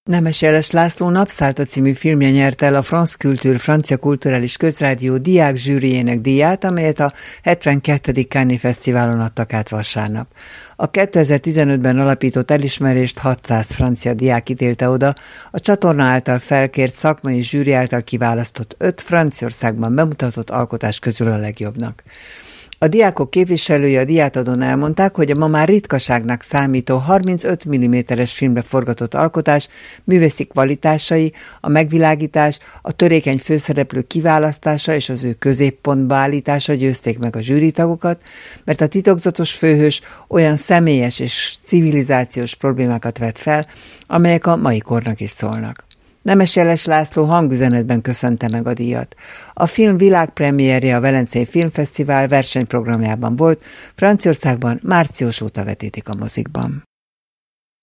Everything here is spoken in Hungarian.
Nemes Jeles László Napszálta című filmje nyerte el a France Culture francia kulturális közrádió diák zsűriének díját, amelyet a 72. Cannes Fesztiválon adtak át vasárnap. A 2015-ben alapított elismerést 600 francia diák ítélte oda, a csatorna által felkért szakmai zsűri által kiválasztott 5 Franciaországban bemutatott alkotás közül a legjobbnak. A diákok képviselői a díjátadón elmondták, hogy a ma már ritkaságnak számító 35 mm-es filmre forgatott alkotás művészi kvalitásai, a megvilágítás, a törékeny főszereplő kiválasztása és az ő középpontba állítása győzték meg a zsűritagokat, mert a titokzatos főhős olyan személyes és civilizációs problémákat vet fel, amelyek a mai kornak is szólnak. Nemes Jeles László hangüzenetben köszönte meg a díjat. A film világpremierje a Velencei Filmfesztivál versenyprogramjában volt, Franciaországban március óta vetítik a mozikban.